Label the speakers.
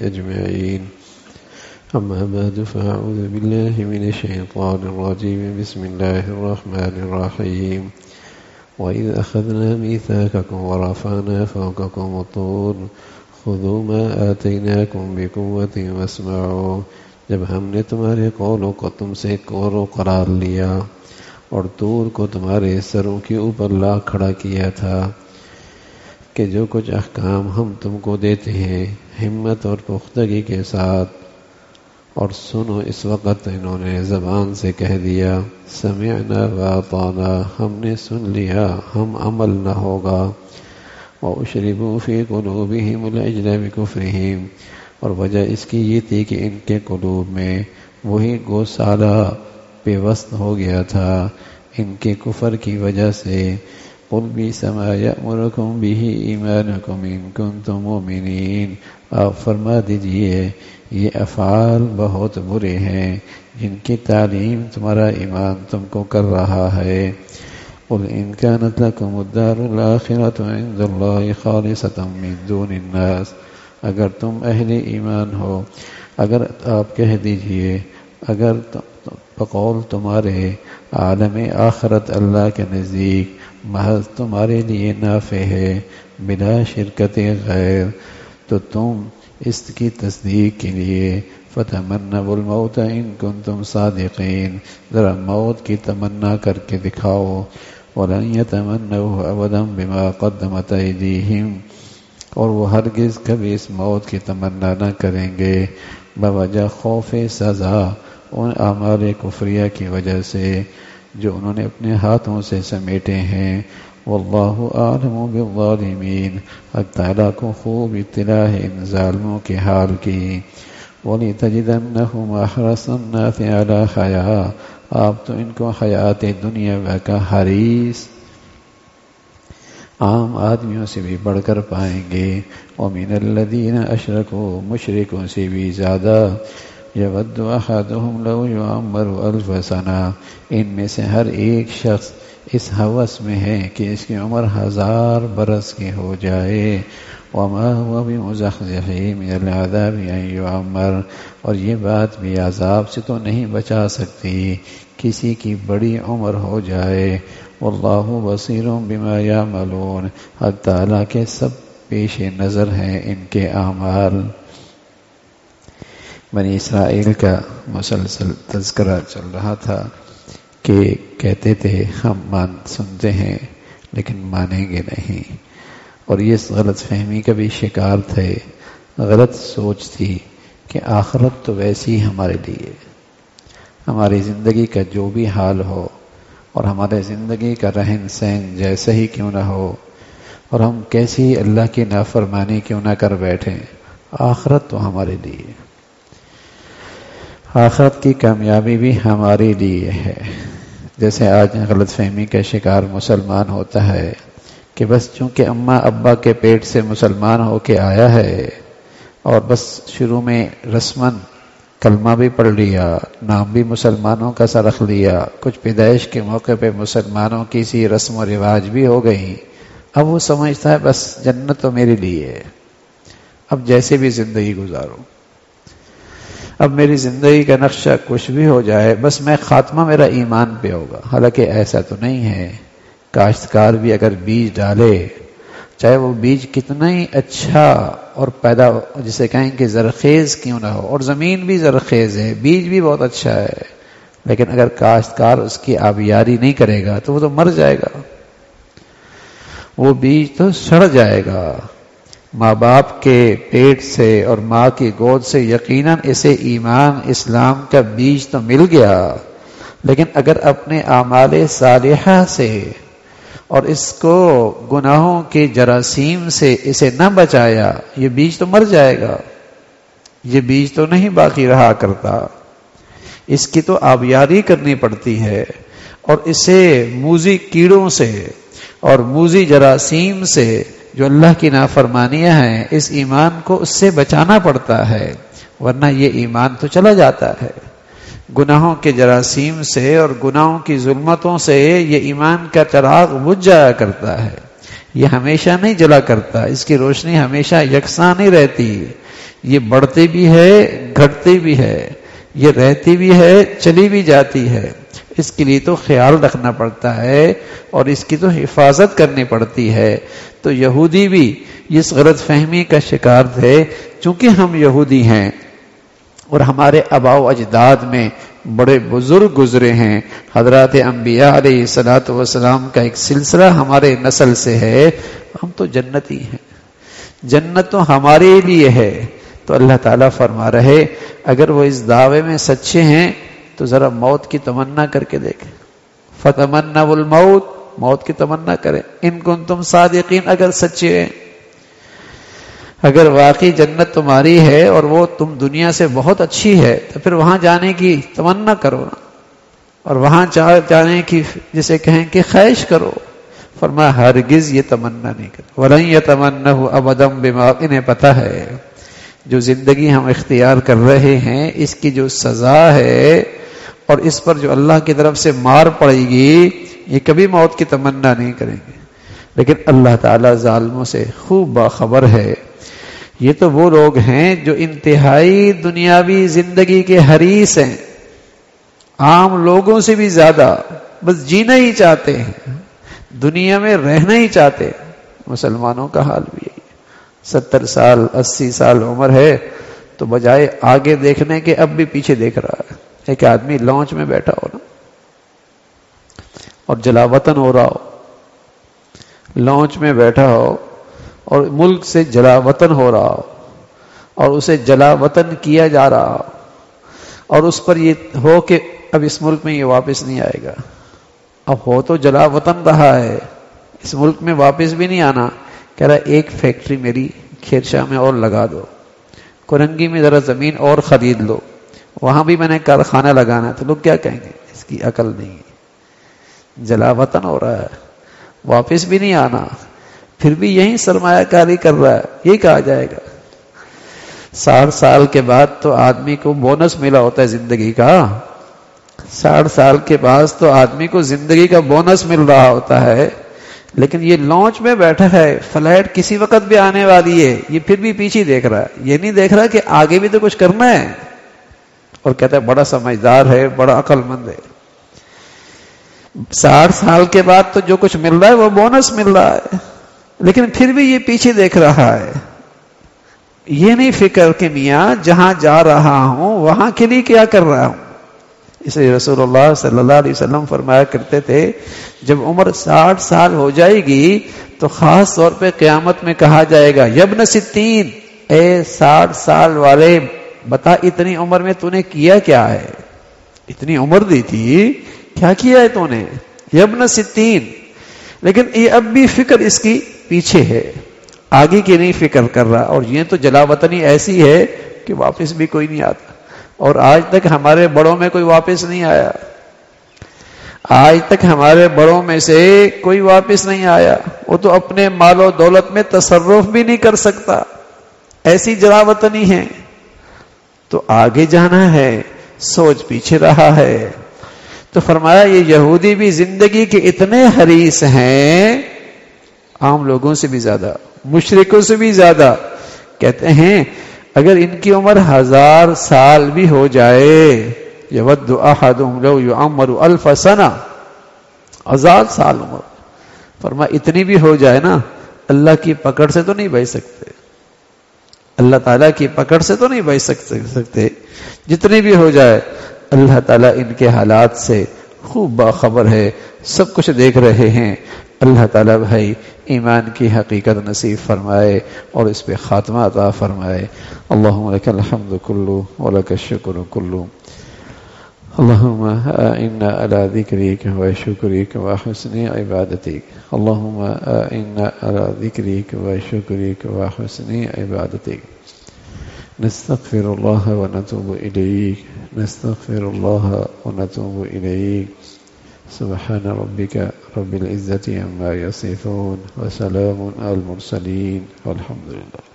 Speaker 1: أجمعين. أما بعد فأعوذ بالله من الشيطان الرجيم. بسم الله الرحمن الرحيم. وإذ أخذنا ميثاقكم ورفعنا فوقكم الطور خذوا ما آتيناكم بقوة واسمعوا. جب ہم نے تمہارے قولوں کو تم سے قول قرار لیا اور طور کو تمہارے سروں کے اوپر لا کھڑا کیا تھا کہ جو کچھ احکام ہم تم کو دیتے ہیں ہمت اور پختگی کے ساتھ، اور سنو. اس وقت انہوں نے زبان سے کہہ دیا سمعنا واطعنا، ہم نے سن لیا، ہم عمل نہ ہوگا. وَأُشْرِبُوا فِي قُلُوبِهِمُ الْعِجْلَ بِكُفْرِهِمْ، اور وجہ اس کی یہ تھی کہ ان کے قلوب میں وہی گوسالہ پیوست ہو گیا تھا ان کے کفر کی وجہ سے. قُلْ بِئْسَ مَا يَأْمُرُكُمْ بِهِ إِيمَانُكُمْ إِن كُنتُم مُؤْمِنِينَ، آپ فرما دیجئے یہ افعال بہت برے ہیں جن کی تعلیم تمہارا ایمان تم کو کر رہا ہے. قُلْ إِن كَانَتْ لَكُمُ الدَّارُ الْآخِرَةُ عِندَ اللَّهِ خَالِصَةً مِّن دُونِ النَّاسِ، اگر تم اہل ایمان ہو، اگر آپ کہہ دیجئے اگر بقول تمہارے عالم آخرت اللہ کے نزدیک محض تمہارے لیے نافع ہے بلا شرکت غیر، تو تم اس کی تصدیق کے لیے فتمنوا الموت ان کنتم صادقین، ذرا موت کی تمنا کر کے دکھاؤ. ولن يتمنوه ابدا بما قدمت ایدیہم، اور وہ ہرگز کبھی اس موت کی تمنا نہ کریں گے بوجہ خوف سزا ان اعمال کفریہ کی وجہ سے جو انہوں نے اپنے ہاتھوں سے سمیٹے ہیں. واللہ اعلم بالظالمین، حق تعالیٰ کو خوب اطلاع ہے ان ظالموں کے حال کی. وَلِتَجِدَنَّهُمْ أَحْرَصَ النَّاسِ عَلَى حَيَاةٍ، آپ تو ان کو حیات دنیا کا حریص عام آدمیوں سے بھی بڑھ کر پائیں گے. وَمِنَ الَّذِينَ أَشْرَكُوا، مشرکوں سے بھی زیادہ. يَوَدُّ أَحَدُهُمْ لَوْ يُعَمَّرُ أَلْفَ سَنَةٍ، ان میں سے ہر ایک شخص اس ہوس میں ہے کہ اس کی عمر 1000 برس کی ہو جائے. وَمَا هُوَ بِمُزَحْزِحِهِ مِنَ الْعَذَابِ أَن يُعَمَّرَ، اور یہ بات بھی عذاب سے تو نہیں بچا سکتی کسی کی بڑی عمر ہو جائے. واللہ بصیر بما یعملون، حق تعالیٰ کے سب پیش نظر ہیں ان کے اعمال. بنی اسرائیل کا مسلسل تذکرہ چل رہا تھا کہ کہتے تھے ہم سنتے ہیں لیکن مانیں گے نہیں، اور یہ غلط فہمی کا بھی شکار تھے. غلط سوچ تھی کہ آخرت تو ویسی ہمارے لیے، ہماری زندگی کا جو بھی حال ہو اور ہمارے زندگی کا رہن سہن جیسا ہی کیوں نہ ہو اور ہم کیسی اللہ کی نافرمانی کیوں نہ کر بیٹھیں، آخرت تو ہمارے لیے، آخرت کی کامیابی بھی ہمارے لیے ہے. جیسے آج غلط فہمی کا شکار مسلمان ہوتا ہے کہ بس چونکہ اماں ابا کے پیٹ سے مسلمان ہو کے آیا ہے اور بس شروع میں رسماً کلمہ بھی پڑھ لیا، نام بھی مسلمانوں کا سا رکھ لیا، کچھ پیدائش کے موقع پہ مسلمانوں کی سی رسم و رواج بھی ہو گئی، اب وہ سمجھتا ہے بس جنت تو میرے لیے ہے، اب جیسے بھی زندگی گزاروں، اب میری زندگی کا نقشہ کچھ بھی ہو جائے بس میں خاتمہ میرا ایمان پہ ہوگا. حالانکہ ایسا تو نہیں ہے. کاشتکار بھی اگر بیج ڈالے، چاہے وہ بیج کتنا ہی اچھا اور پیدا جسے کہیں کہ زرخیز کیوں نہ ہو، اور زمین بھی زرخیز ہے، بیج بھی بہت اچھا ہے، لیکن اگر کاشتکار اس کی آبیاری نہیں کرے گا تو وہ تو مر جائے گا، وہ بیج تو سڑ جائے گا. ماں باپ کے پیٹ سے اور ماں کی گود سے یقیناً اسے ایمان اسلام کا بیج تو مل گیا، لیکن اگر اپنے اعمال صالحہ سے اور اس کو گناہوں کے جراثیم سے اسے نہ بچایا، یہ بیج تو مر جائے گا، یہ بیج تو نہیں باقی رہا کرتا. اس کی تو آبیاری کرنی پڑتی ہے، اور اسے موذی کیڑوں سے اور موذی جراثیم سے جو اللہ کی نافرمانیاں ہیں اس ایمان کو اس سے بچانا پڑتا ہے، ورنہ یہ ایمان تو چلا جاتا ہے. گناہوں کے جراثیم سے اور گناہوں کی ظلمتوں سے یہ ایمان کا چراغ بجھ جایا کرتا ہے، یہ ہمیشہ نہیں جلا کرتا، اس کی روشنی ہمیشہ یکساں نہیں رہتی.
Speaker 2: یہ بڑھتی بھی ہے گھٹتی بھی ہے، یہ رہتی بھی ہے چلی بھی جاتی ہے، اس کے لیے تو خیال رکھنا پڑتا ہے اور اس کی تو حفاظت کرنی پڑتی ہے۔ تو یہودی بھی اس غلط فہمی کا شکار تھے، چونکہ ہم یہودی ہیں اور ہمارے آباء و اجداد میں بڑے بزرگ گزرے ہیں، حضرات انبیاء علیہ الصلوۃ والسلام کا ایک سلسلہ ہمارے نسل سے ہے، ہم تو جنتی ہیں، جنت تو ہمارے لیے ہے۔ تو اللہ تعالیٰ فرما رہے اگر وہ اس دعوے میں سچے ہیں تو ذرا موت کی تمنا کر کے دیکھیں، فتمنوا الموت، موت کی تمنا کریں ان کنتم صادقین، اگر سچے ہیں، اگر واقعی جنت تمہاری ہے اور وہ تم دنیا سے بہت اچھی ہے تو پھر وہاں جانے کی تمنا کرو نا، اور وہاں جانے کی جسے کہیں کہ خواہش کرو۔ فرمایا ہرگز یہ تمنا نہیں کرو، وَلَن يَتَمَنَّهُ أَبَدًا بِمَا، انہیں پتہ ہے جو زندگی ہم اختیار کر رہے ہیں اس کی جو سزا ہے اور اس پر جو اللہ کی طرف سے مار پڑے گی، یہ کبھی موت کی تمنا نہیں کریں گے۔ لیکن اللہ تعالیٰ ظالموں سے خوب باخبر ہے۔ یہ تو وہ لوگ ہیں جو انتہائی دنیاوی زندگی کے حریص ہیں، عام لوگوں سے بھی زیادہ بس جینا ہی چاہتے ہیں، دنیا میں رہنا ہی چاہتے ہیں۔ مسلمانوں کا حال بھی یہی ہے، 70 سال 80 سال عمر ہے تو بجائے آگے دیکھنے کے اب بھی پیچھے دیکھ رہا ہے۔ ایک آدمی لانچ میں بیٹھا ہو نا اور جلا وطن ہو رہا ہو، لانچ میں بیٹھا ہو اور ملک سے جلا وطن ہو رہا ہو اور اسے جلا وطن کیا جا رہا ہو اور اس پر یہ ہو کہ اب اس ملک میں یہ واپس نہیں آئے گا، اب ہو تو جلا وطن رہا ہے، اس ملک میں واپس بھی نہیں آنا، کہہ رہا ایک فیکٹری میری کھیرشاہ میں اور لگا دو، کرنگی میں ذرا زمین اور خرید لو، وہاں بھی میں نے کارخانہ لگانا ہے۔ تو لوگ کیا کہیں گے اس کی عقل نہیں ہے، جلا وطن ہو رہا ہے، واپس بھی نہیں آنا، پھر بھی یہی سرمایہ کاری کر رہا ہے، یہ کہا جائے گا۔ 60 سال کے بعد تو آدمی کو بونس ملا ہوتا ہے زندگی کا، 60 سال کے بعد تو آدمی کو زندگی کا بونس مل رہا ہوتا ہے، لیکن یہ لانچ میں بیٹھا ہے، فلائٹ کسی وقت بھی آنے والی ہے، یہ پھر بھی پیچھے دیکھ رہا ہے، یہ نہیں دیکھ رہا کہ آگے بھی تو کچھ کرنا ہے، اور کہتا ہے بڑا سمجھدار ہے، بڑا عقل مند ہے۔ 60 سال کے بعد تو جو کچھ مل رہا ہے وہ بونس مل رہا ہے، لیکن پھر بھی یہ پیچھے دیکھ رہا ہے، یہ نہیں فکر کہ میاں جہاں جا رہا ہوں وہاں کے لیے کیا کر رہا ہوں۔ اس لیے رسول اللہ صلی اللہ علیہ وسلم فرمایا کرتے تھے جب عمر 60 سال ہو جائے گی تو خاص طور پہ قیامت میں کہا جائے گا یبن 60، اے 60 سال والے بتا اتنی عمر میں تو نے کیا کیا ہے، اتنی عمر دی تھی کیا کیا ہے تو نے، یبن 60۔ لیکن یہ اب بھی فکر اس کی پیچھے ہے، آگے کی نہیں فکر کر رہا، اور یہ تو جلا وطنی ایسی ہے کہ واپس بھی کوئی نہیں آتا، اور آج تک ہمارے بڑوں میں کوئی واپس نہیں آیا، آج تک ہمارے بڑوں میں سے کوئی واپس نہیں آیا، وہ تو اپنے مال و دولت میں تصرف بھی نہیں کر سکتا، ایسی جلا وطنی ہے۔ تو آگے جانا ہے، سوچ پیچھے رہا ہے۔ تو فرمایا یہ یہودی بھی زندگی کے اتنے حریص ہیں، عام لوگوں سے بھی زیادہ، مشرکوں سے بھی زیادہ، کہتے ہیں اگر ان کی عمر 1000 سال بھی ہو جائے، یود احدہم لو یعمر 1000 سنہ، 1000 سال عمر، فرمایا اتنی بھی ہو جائے نا، اللہ کی پکڑ سے تو نہیں بچ سکتے، اللہ تعالیٰ کی پکڑ سے تو نہیں بچ سکتے، جتنی بھی ہو جائے، اللہ تعالیٰ ان کے حالات سے خوب باخبر ہے، سب کچھ دیکھ رہے ہیں۔ اللہ تعالیٰ بھائی ایمان کی حقیقت نصیب فرمائے اور اس پہ خاتمہ عطا فرمائے۔ اللہم لک الحمد کلو ولک الشکر کلو، اللہم اعنا علی ذکرک و شکرک و حسن عبادتک، اللہم اعنا علی ذکرک و شکرک و حسن عبادتک۔ نستغفر اللہ و نتوب الیک، نستغفر اللہ و نتوب الیک۔ سبحان ربک رب العزة عما یصفون وسلام علی المرسلین والحمد للہ۔